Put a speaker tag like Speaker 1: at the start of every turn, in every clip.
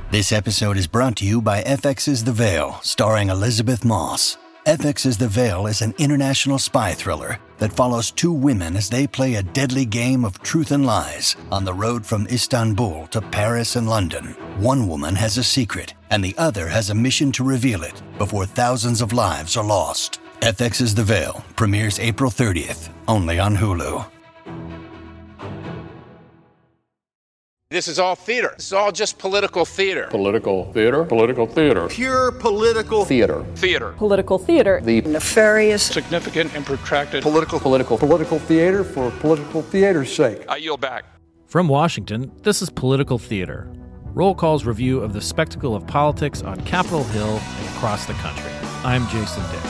Speaker 1: This episode is brought to you by FX's The Veil, starring Elizabeth Moss. FX's The Veil is an international spy thriller that follows two women as they play a deadly game of truth and lies on the road from Istanbul to Paris and London. One woman has a secret, and the other has a mission to reveal it before thousands of lives are lost. FX's The Veil premieres April 30th, only on Hulu.
Speaker 2: This is all theater. This is all just political theater.
Speaker 3: Political theater. Political theater.
Speaker 4: Pure political
Speaker 3: theater.
Speaker 2: Theater.
Speaker 5: Political theater.
Speaker 4: The nefarious,
Speaker 2: Significant and protracted
Speaker 3: Political theater for political theater's sake.
Speaker 2: I yield back.
Speaker 6: From Washington, this is Political Theater, Roll Call's review of the spectacle of politics on Capitol Hill and across the country. I'm Jason Dick.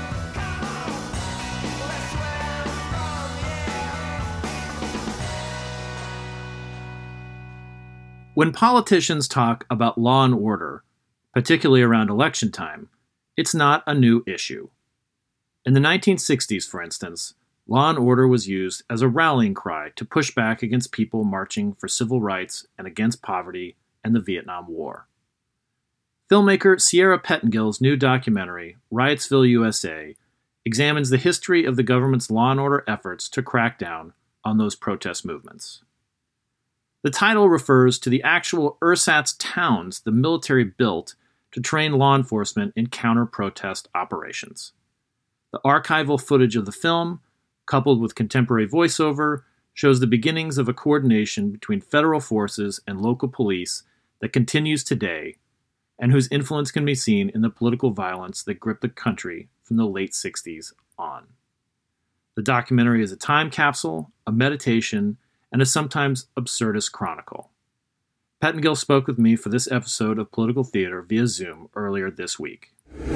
Speaker 6: When politicians talk about law and order, particularly around election time, it's not a new issue. In the 1960s, for instance, law and order was used as a rallying cry to push back against people marching for civil rights and against poverty and the Vietnam War. Filmmaker Sierra Pettengill's new documentary, Riotsville, USA, examines the history of the government's law and order efforts to crack down on those protest movements. The title refers to the actual ersatz towns the military built to train law enforcement in counter-protest operations. The archival footage of the film, coupled with contemporary voiceover, shows the beginnings of a coordination between federal forces and local police that continues today, and whose influence can be seen in the political violence that gripped the country from the late 60s on. The documentary is a time capsule, a meditation, and a sometimes absurdist chronicle. Pettengill spoke with me for this episode of Political Theater via Zoom earlier this week.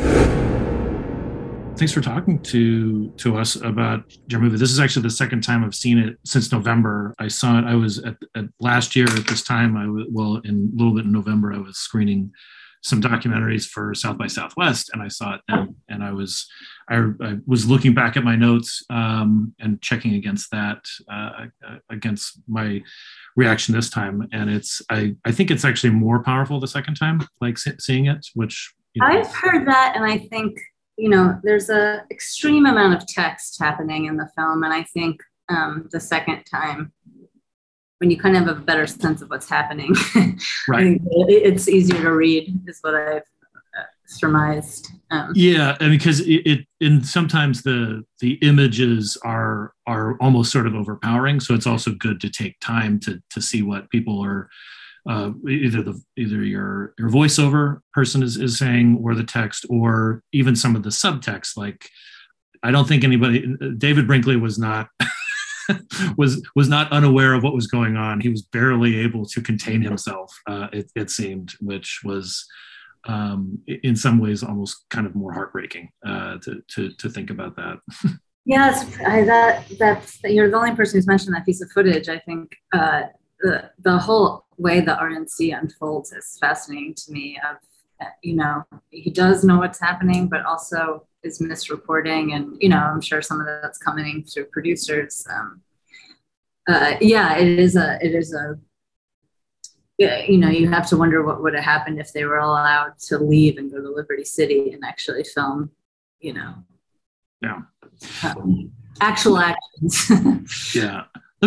Speaker 6: Thanks for talking to us about your movie. This is actually the second time I've seen it since November. I saw it, I was at last year at this time, in a little bit in November, I was screening some documentaries for South by Southwest, and I saw it then, and I was looking back at my notes and checking against that, against my reaction this time, and I think it's actually more powerful the second time, like seeing it, which
Speaker 7: I've heard that, and I think there's a extreme amount of text happening in the film, and I think the second time, when you kind of have a better sense of what's happening,
Speaker 6: right,
Speaker 7: it's easier to read, is what I've surmised.
Speaker 6: Yeah, and because and sometimes the images are almost sort of overpowering, so it's also good to take time to see what people are either your voiceover person is saying, or the text, or even some of the subtext. Like, I don't think David Brinkley was not. was not unaware of what was going on. He was barely able to contain himself, it seemed, which was in some ways almost kind of more heartbreaking to think about that.
Speaker 7: Yes, that's you're the only person who's mentioned that piece of footage. I think the whole way the RNC unfolds is fascinating to me. He does know what's happening, but also is misreporting, and I'm sure some of that's coming through producers. It is a you have to wonder what would have happened if they were allowed to leave and go to Liberty City and actually film actual actions.
Speaker 6: Yeah.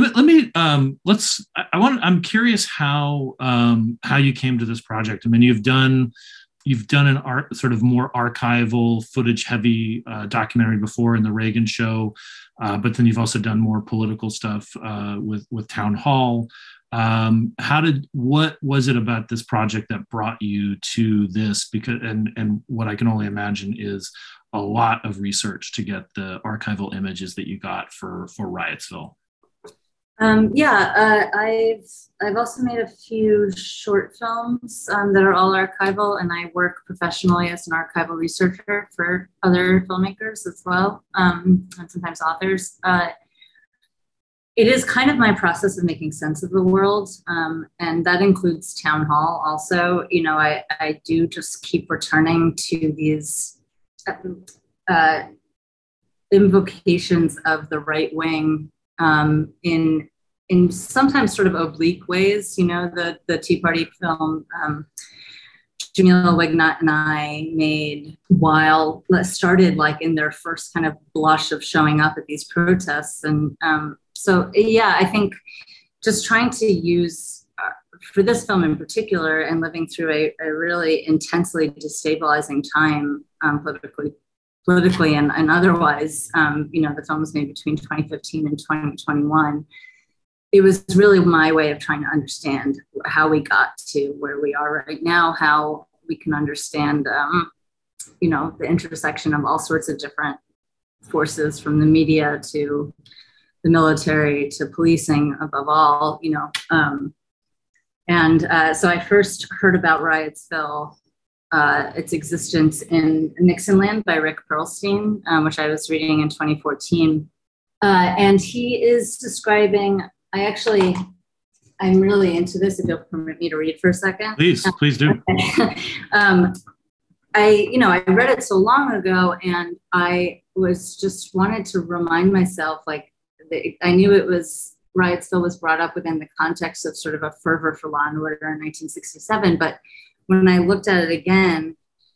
Speaker 6: I'm curious how you came to this project. I mean, you've done an art sort of more archival, footage heavy documentary before in the Reagan show, but then you've also done more political stuff with Town Hall. What was it about this project that brought you to this? Because and what I can only imagine is a lot of research to get the archival images that you got for Riotsville.
Speaker 7: I've also made a few short films that are all archival, and I work professionally as an archival researcher for other filmmakers as well, and sometimes authors. It is kind of my process of making sense of the world, and that includes Town Hall also. I do just keep returning to these invocations of the right wing in in sometimes sort of oblique ways. You know, the Tea Party film Jamila Wignot and I made while started like in their first kind of blush of showing up at these protests. And so, yeah, I think just trying to use for this film in particular and living through a really intensely destabilizing time politically and otherwise, you know, the film was made between 2015 and 2021. It was really my way of trying to understand how we got to where we are right now, how we can understand, you know, the intersection of all sorts of different forces, from the media to the military to policing, above all, you know. So I first heard about Riotsville, its existence in Nixonland by Rick Perlstein, which I was reading in 2014. And he is describing, I'm really into this, if you'll permit me to read for a second.
Speaker 6: Please do.
Speaker 7: I read it so long ago, and I was just wanted to remind myself, like, I knew Riotsville was brought up within the context of sort of a fervor for law and order in 1967. But when I looked at it again,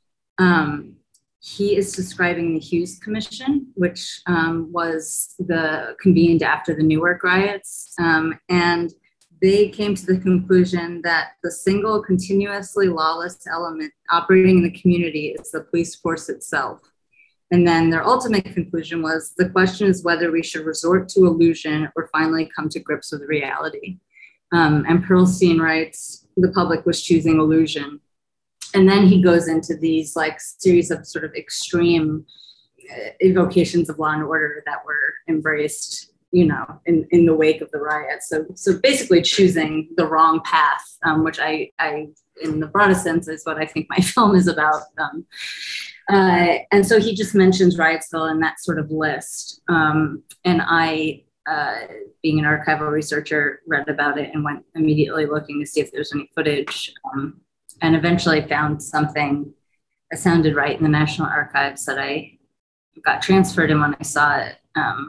Speaker 7: he is describing the Hughes Commission, which was convened after the Newark riots. And they came to the conclusion that the single continuously lawless element operating in the community is the police force itself. And then their ultimate conclusion was, the question is whether we should resort to illusion or finally come to grips with reality. And Perlstein writes, the public was choosing illusion. And then he goes into these like series of sort of extreme evocations of law and order that were embraced, you know, in the wake of the riots. So basically choosing the wrong path, which I, in the broadest sense, is what I think my film is about. And so he just mentions Riotsville in that sort of list. And I, being an archival researcher, read about it and went immediately looking to see if there's any footage, and eventually found something that sounded right in the National Archives that I got transferred. And when I saw it,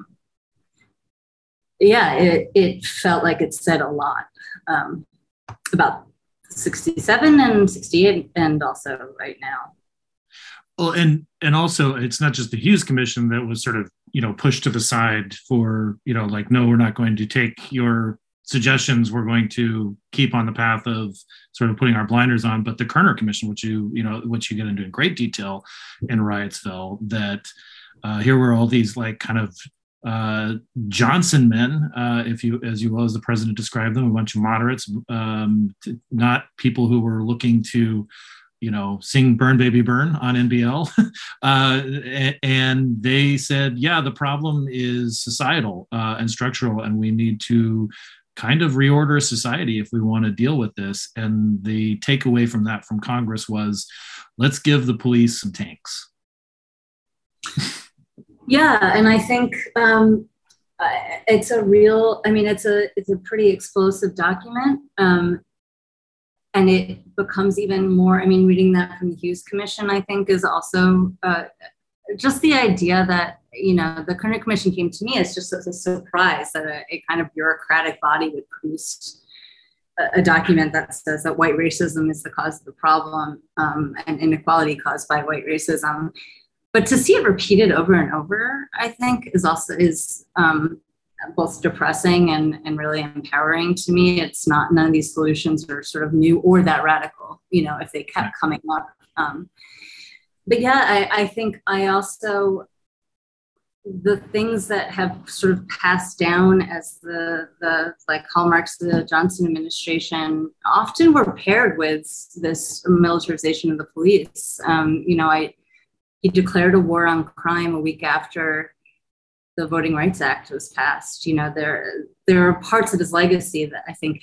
Speaker 7: it felt like it said a lot about 67 and 68 and also right now.
Speaker 6: Well, and also it's not just the Hughes Commission that was sort of, you know, pushed to the side for, you know, like, no, we're not going to take your suggestions. We're going to keep on the path of sort of putting our blinders on. But the Kerner Commission, which you get into in great detail in Riotsville, that here were all these like kind of Johnson men, as you will, as the president described them, a bunch of moderates, not people who were looking to, you know, sing Burn Baby Burn on NBL. And they said, yeah, the problem is societal and structural, and we need to kind of reorder society if we want to deal with this. And the takeaway from that from Congress was, let's give the police some tanks.
Speaker 7: Yeah, and I think it's a pretty explosive document. And it becomes even more,
Speaker 5: reading that from the Hughes Commission, I think, is also just the idea that, you know, the Kerner Commission came to me as just as a surprise that a kind of bureaucratic body would produce a document that says that white racism is the cause of the problem, and inequality caused by white racism. But to see it repeated over and over, I think is both depressing and really empowering to me. It's not, none of these solutions are sort of new or that radical, you know, if they kept coming up. But yeah, I think I also, the things that have sort of passed down as the like hallmarks of the Johnson administration often were paired with this militarization of the police. He declared a war on crime a week after the Voting Rights Act was passed. You know, there are parts of his legacy that I think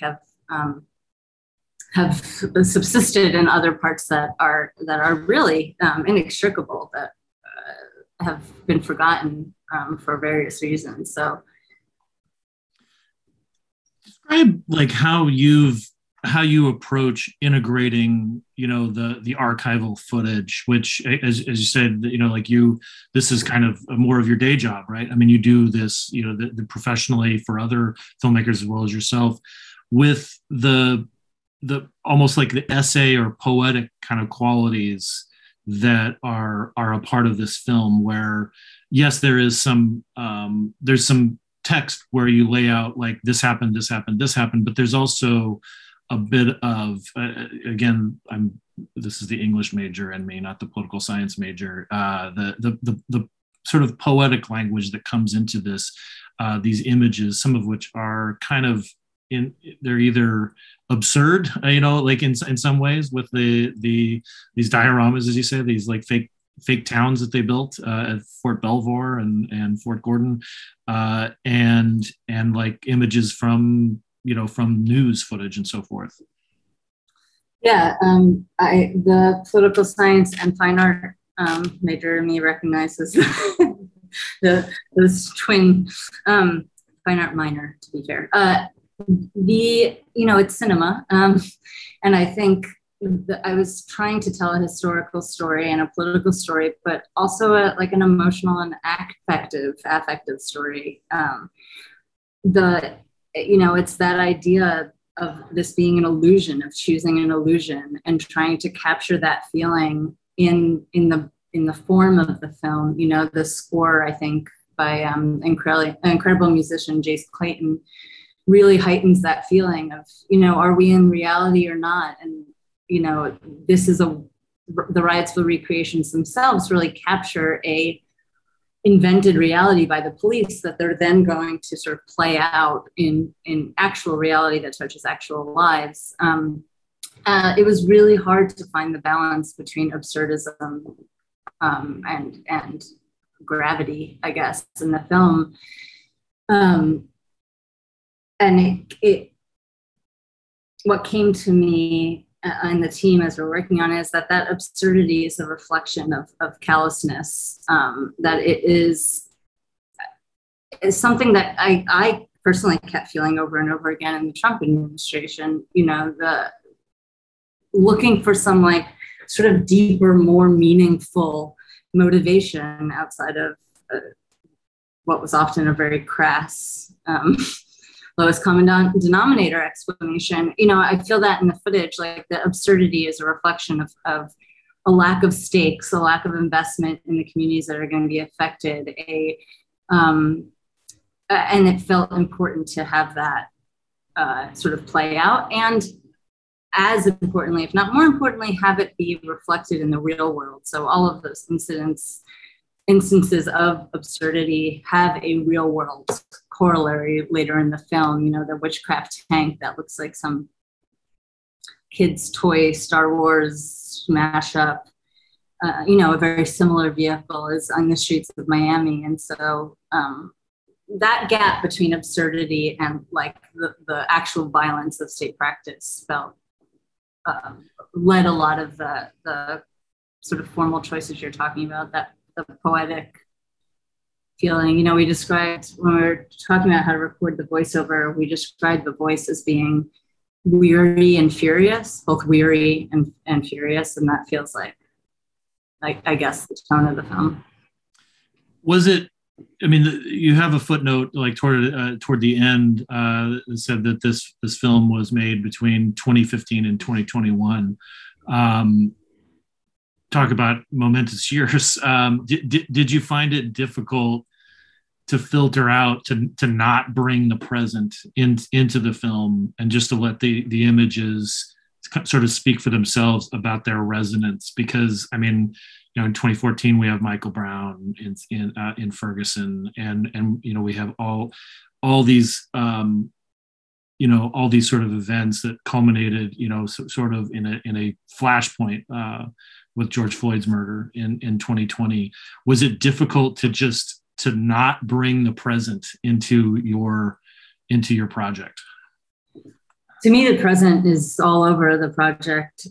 Speaker 5: have subsisted, and other parts that are really inextricable, that have been forgotten for various reasons. So,
Speaker 6: describe like how you've how you approach integrating, the archival footage, which, as you said, this is kind of more of your day job, right? I mean, you do this, the professionally for other filmmakers as well as yourself, with the almost like the essay or poetic kind of qualities that are a part of this film, where yes, there's some text where you lay out like this happened, but there's also a bit of again, this is the English major in me, not the political science major, the sort of poetic language that comes into this, these images, some of which are kind of they're either absurd, like in some ways, with these dioramas, as you say, these like fake towns that they built at Fort Belvoir and Fort Gordon, and like images from news footage and so forth.
Speaker 5: Yeah, the political science and fine art major in me recognizes those twin fine art minor, to be fair. It's cinema, and I think I was trying to tell a historical story and a political story, but also an emotional and affective story. It's that idea of this being an illusion, of choosing an illusion and trying to capture that feeling in the form of the film. The score, I think, by incredible musician Jace Clayton, really heightens that feeling of, are we in reality or not? And, this is the Riotsville recreations themselves really capture a invented reality by the police that they're then going to sort of play out in actual reality that touches actual lives. It was really hard to find the balance between absurdism and gravity, I guess, in the film. And what came to me and the team as we're working on it is that absurdity is a reflection of callousness, that it is something that I personally kept feeling over and over again in the Trump administration, the looking for some like sort of deeper, more meaningful motivation outside of what was often a very crass lowest common denominator explanation. I feel that in the footage, like the absurdity is a reflection of a lack of stakes, a lack of investment in the communities that are going to be affected, and it felt important to have that sort of play out, and as importantly, if not more importantly, have it be reflected in the real world. So all of those instances of absurdity have a real world corollary later in the film. The witchcraft tank that looks like some kid's toy Star Wars mashup, a very similar vehicle is on the streets of Miami. And so that gap between absurdity and like the actual violence of state practice led a lot of the sort of formal choices you're talking about, that the poetic feeling. We described, when we were talking about how to record the voiceover, we described the voice as being weary and furious, both weary and furious, and that feels like I guess the tone of the film.
Speaker 6: Was it? I mean, you have a footnote like toward the end that said that this film was made between 2015 and 2021. Talk about momentous years. Did you find it difficult to filter out, to not bring the present into the film, and just to let the images sort of speak for themselves about their resonance? Because I mean, in 2014 we have Michael Brown in Ferguson, and we have all these all these sort of events that culminated sort of in a flashpoint with George Floyd's murder in 2020. Was it difficult to not bring the present into your project?
Speaker 5: To me, the present is all over the project.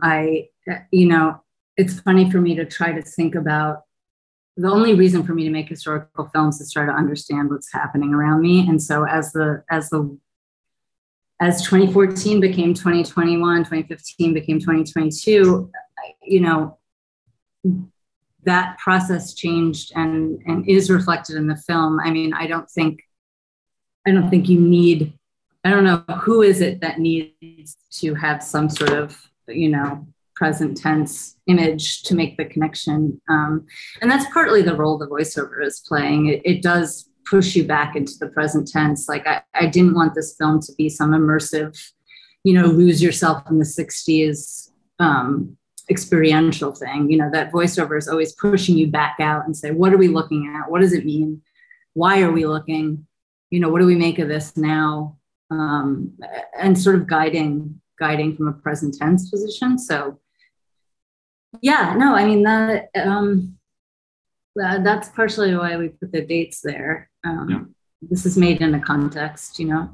Speaker 5: It's funny for me to try to think about, the only reason for me to make historical films is try to understand what's happening around me. And so as the as 2014 became 2021, 2015 became 2022, you know, that process changed and is reflected in the film. I mean, I don't think you need, I don't know who is it that needs to have some sort of, you know, present tense image to make the connection. And that's partly the role the voiceover is playing. It does push you back into the present tense. Like I didn't want this film to be some immersive, you know, lose yourself in the 60s experiential thing. You know, that voiceover is always pushing you back out and say, what are we looking at? What does it mean? Why are we looking? You know, what do we make of this now? And sort of guiding from a present tense position. So yeah, no, I mean, that's partially why we put the dates there. This is made in a context, you know.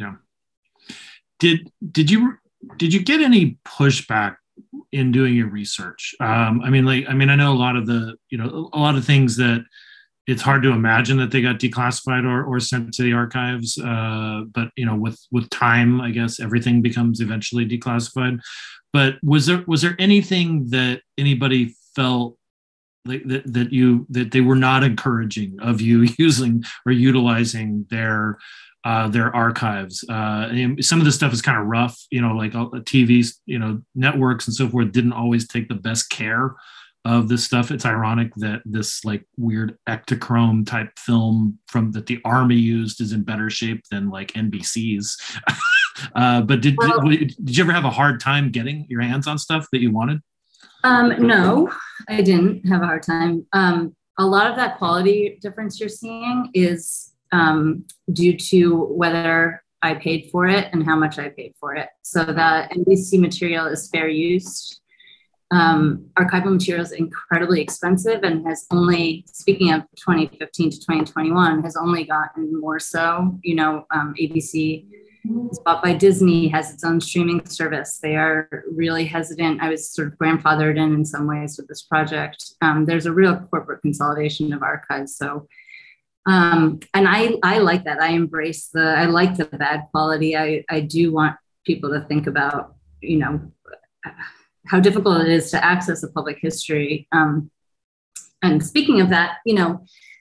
Speaker 6: Did you get any pushback in doing your research? I know a lot of things that it's hard to imagine that they got declassified or sent to the archives. But you know, with time, I guess everything becomes eventually declassified. But was there anything that anybody felt like that they were not encouraging of you using or utilizing their archives? And some of this stuff is kind of rough, you know, like TVs, you know, networks and so forth didn't always take the best care of this stuff. It's ironic that this like weird Ektachrome type film that the Army used is in better shape than like NBC's. But did you ever have a hard time getting your hands on stuff that you wanted?
Speaker 5: No, I didn't have a hard time. A lot of that quality difference you're seeing is due to whether I paid for it and how much I paid for it. So the NBC material is fair use. Archival material is incredibly expensive and has only, speaking of 2015 to 2021, has only gotten more so. You know, ABC is bought by Disney, has its own streaming service. They are really hesitant. I was sort of grandfathered in some ways with this project. There's a real corporate consolidation of archives. So, and I like that. I like the bad quality. I do want people to think about, you know, how difficult it is to access a public history. And speaking of that, you know,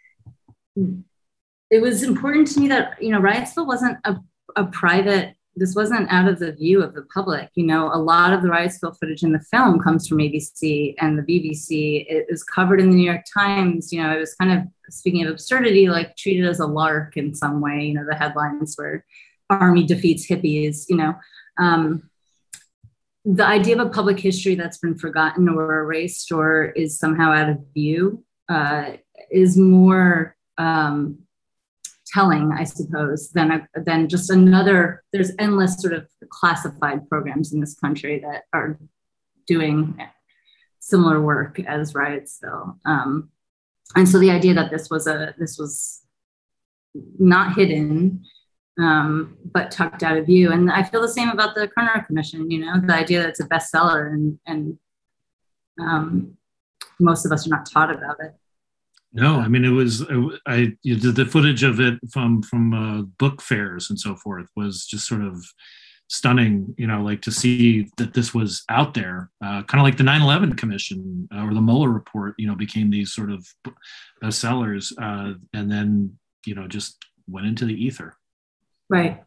Speaker 5: it was important to me that, you know, Riotsville wasn't a private, this wasn't out of the view of the public. You know, a lot of the Riotsville footage in the film comes from ABC and the BBC. It is covered in the New York Times. You know, it was kind of, speaking of absurdity, like treated as a lark in some way. You know, the headlines were Army defeats hippies, you know. The idea of a public history that's been forgotten or erased or is somehow out of view is more telling, I suppose, than just another. There's endless sort of classified programs in this country that are doing similar work as Riotsville. And so the idea that this was not hidden, but tucked out of view. And I feel the same about the Kerner Commission, you know, the idea that it's a bestseller and most of us are not taught about it.
Speaker 6: No, I mean, the footage of it from book fairs and so forth was just sort of stunning, you know, like to see that this was out there, kind of like the 9/11 Commission or the Mueller report, you know, became these sort of bestsellers and then, you know, just went into the ether.
Speaker 5: Right.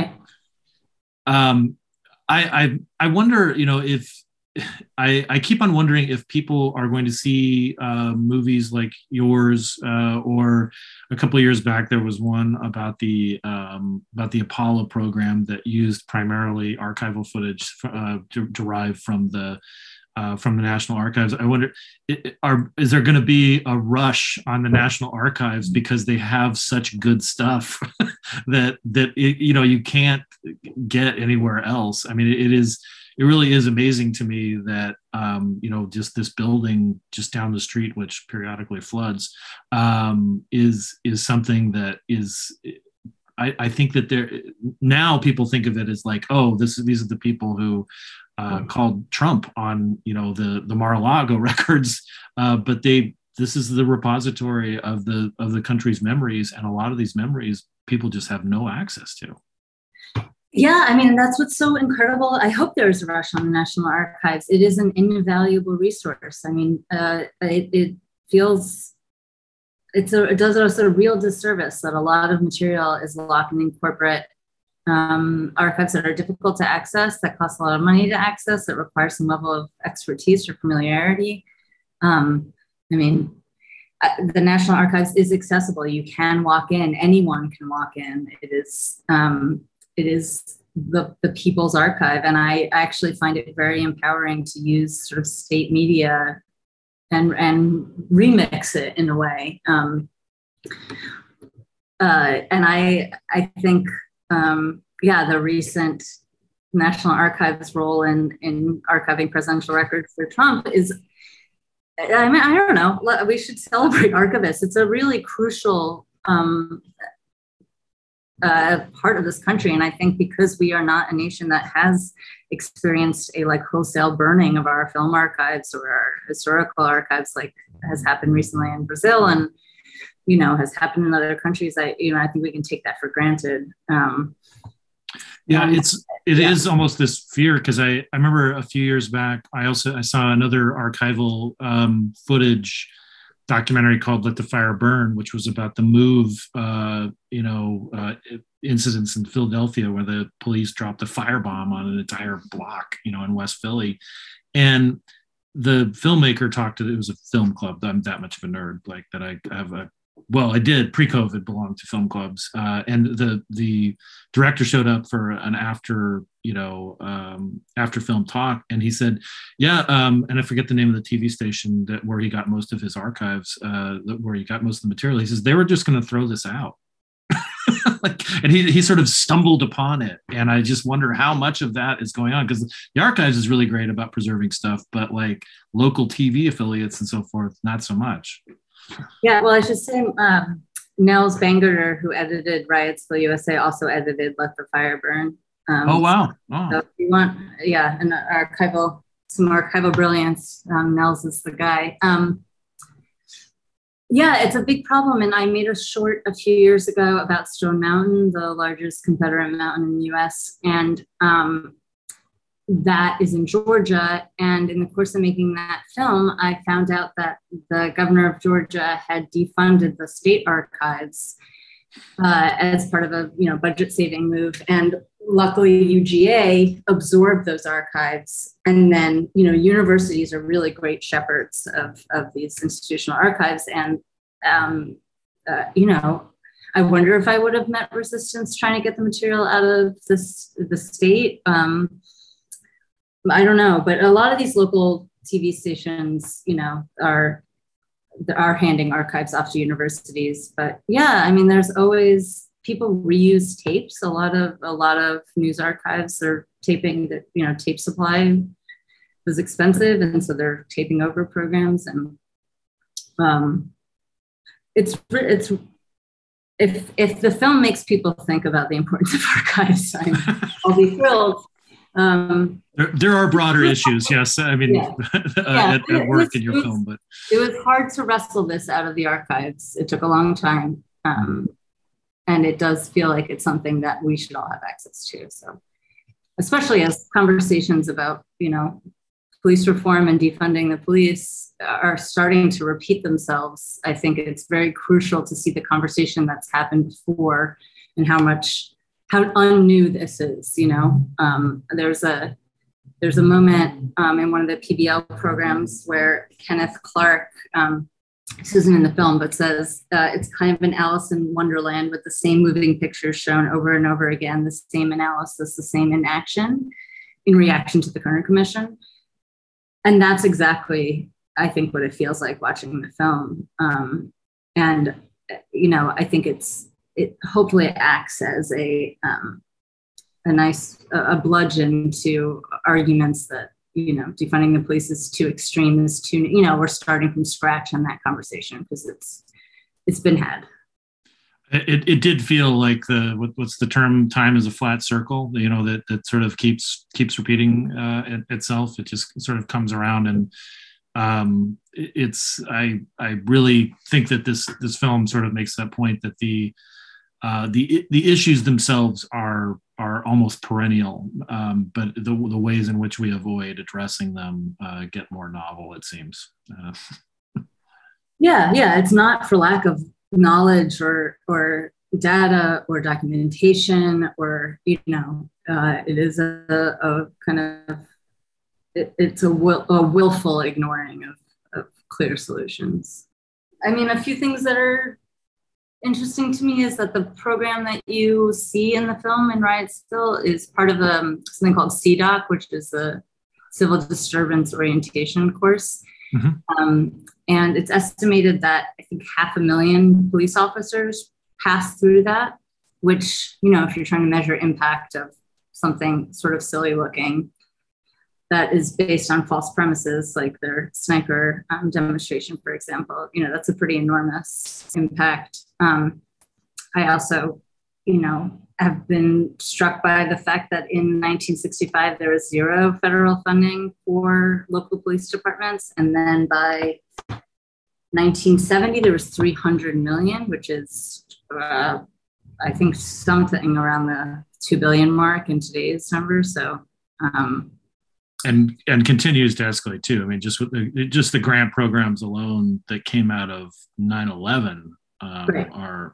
Speaker 6: I wonder, you know, if I keep on wondering if people are going to see movies like yours, or a couple of years back there was one about the Apollo program that used primarily archival footage derived from the National Archives. I wonder, is there going to be a rush on the National Archives because they have such good stuff that you know, you can't get anywhere else? I mean, it really is amazing to me that you know, just this building just down the street, which periodically floods, is something that is. I think that now people think of it as like, oh, these are the people who called Trump on, you know, the Mar-a-Lago records, but this is the repository of the country's memories, and a lot of these memories people just have no access to.
Speaker 5: Yeah, I mean, that's what's so incredible. I hope there's a rush on the National Archives. It is an invaluable resource. I mean, it feels, it does us a real disservice that a lot of material is locked in corporate archives that are difficult to access, that cost a lot of money to access, that require some level of expertise or familiarity. I mean, the National Archives is accessible. You can walk in, anyone can walk in. It is the People's Archive. And I actually find it very empowering to use sort of state media and remix it in a way. And I think, the recent National Archives role in archiving presidential records for Trump is, I mean, I don't know, we should celebrate archivists. It's a really crucial part of this country. And I think because we are not a nation that has experienced a like wholesale burning of our film archives or our historical archives, like has happened recently in Brazil and, has happened in other countries, I think we can take that for granted.
Speaker 6: It is almost this fear, because I remember a few years back, I saw another archival footage documentary called Let the Fire Burn, which was about the MOVE, incidents in Philadelphia where the police dropped a firebomb on an entire block, in West Philly. And the filmmaker it was a film club. I'm that much of a nerd, like that I I did pre-COVID belong to film clubs. And the director showed up for an after film talk. And he said, and I forget the name of the TV station where he got most of his archives, where he got most of the material. He says, they were just going to throw this out. And he sort of stumbled upon it. And I just wonder how much of that is going on, because the archives is really great about preserving stuff, but like local TV affiliates and so forth, not so much.
Speaker 5: Yeah, well, I should say Nels Bangerter, who edited Riotsville USA, also edited Let the Fire Burn.
Speaker 6: Oh, wow. Oh.
Speaker 5: So if you want, some archival brilliance, Nels is the guy. It's a big problem. And I made a short a few years ago about Stone Mountain, the largest Confederate mountain in the US. And that is in Georgia. And in the course of making that film, I found out that the governor of Georgia had defunded the state archives as part of a budget saving move. And luckily UGA absorbed those archives. And then, universities are really great shepherds of these institutional archives. And, I wonder if I would have met resistance trying to get the material out of the state. I don't know, but a lot of these local TV stations, are handing archives off to universities. But there's always people reuse tapes. A lot of news archives are taping that, tape supply was expensive, and so they're taping over programs. And it's if the film makes people think about the importance of archives, I'll be thrilled.
Speaker 6: There are broader issues, yes. I mean, at work in your film, but
Speaker 5: it was hard to wrestle this out of the archives. It took a long time, and it does feel like it's something that we should all have access to. So, especially as conversations about police reform and defunding the police are starting to repeat themselves, I think it's very crucial to see the conversation that's happened before and how unnew this is. There's a moment in one of the PBL programs where Kenneth Clark, this isn't in the film, but says it's kind of an Alice in Wonderland with the same moving pictures shown over and over again, the same analysis, the same inaction in reaction to the Kerner Commission. And that's exactly, I think, what it feels like watching the film. I think it hopefully acts as a nice bludgeon to arguments that defunding the police is too extreme, is too we're starting from scratch on that conversation, because it's been had.
Speaker 6: It did feel like what's the term, time is a flat circle, that sort of keeps repeating itself. It just sort of comes around, and I really think that this film sort of makes that point, that the the issues themselves are almost perennial, but the ways in which we avoid addressing them get more novel, it seems.
Speaker 5: Yeah, it's not for lack of knowledge or data or documentation, or it is a kind of it's a willful ignoring of clear solutions. I mean, a few things that are interesting to me is that the program that you see in the film in Riotsville is part of something called CDOC, which is the Civil Disturbance Orientation course. Mm-hmm. And it's estimated that I think 500,000 police officers pass through that, which, if you're trying to measure impact of something sort of silly looking that is based on false premises, like their sniper demonstration, for example, that's a pretty enormous impact. I also, have been struck by the fact that in 1965, there was zero federal funding for local police departments. And then by 1970, there was 300 million, which is, I think, something around the 2 billion mark in today's numbers. So,
Speaker 6: and continues to escalate too. I mean, just the grant programs alone that came out of 9/11
Speaker 5: right.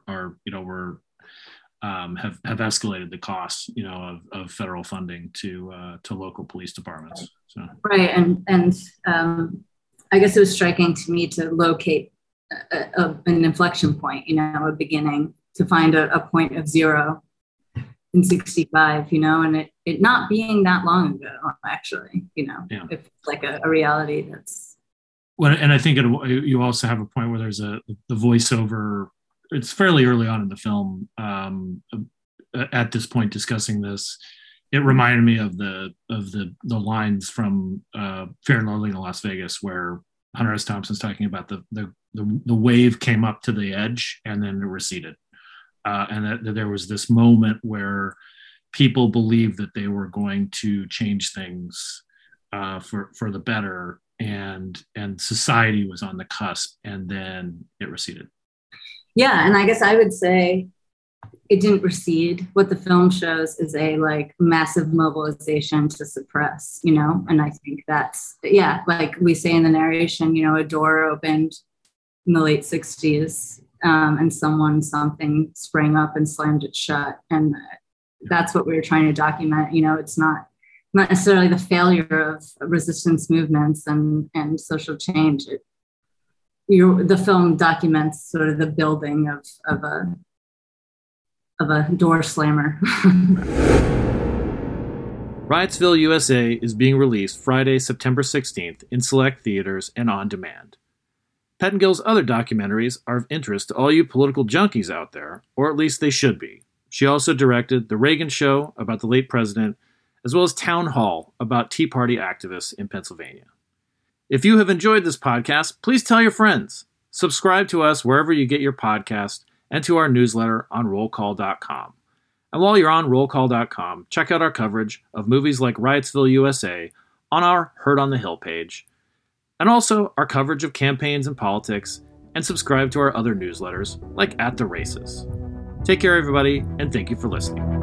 Speaker 6: have escalated the costs, of federal funding to local police departments. So.
Speaker 5: Right, and I guess it was striking to me to locate an inflection point, a beginning, to find a point of zero in 65, and it not being that long ago, actually, if like a reality that's.
Speaker 6: Well, and I think you also have a point where there's the voiceover. It's fairly early on in the film. At this point, discussing this, it reminded me of the lines from Fear and Loathing in Las Vegas, where Hunter S. Thompson's talking about the wave came up to the edge and then it receded, and that there was this moment where people believed that they were going to change things for the better, and society was on the cusp, and then it receded.
Speaker 5: Yeah, and I guess I would say it didn't recede. What the film shows is a massive mobilization to suppress, and I think that's, like we say in the narration, a door opened in the late 60s and something sprang up and slammed it shut. And that's what we were trying to document. It's not necessarily the failure of resistance movements and social change. The film documents sort of the building of a door slammer.
Speaker 6: Riotsville, USA is being released Friday, September 16th in select theaters and on demand. Pettengill's other documentaries are of interest to all you political junkies out there, or at least they should be. She also directed The Reagan Show about the late president, as well as Town Hall about Tea Party activists in Pennsylvania. If you have enjoyed this podcast, please tell your friends. Subscribe to us wherever you get your podcast and to our newsletter on rollcall.com. And while you're on rollcall.com, check out our coverage of movies like Riotsville, USA on our Heard on the Hill page, and also our coverage of campaigns and politics, and subscribe to our other newsletters like At the Races. Take care, everybody, and thank you for listening.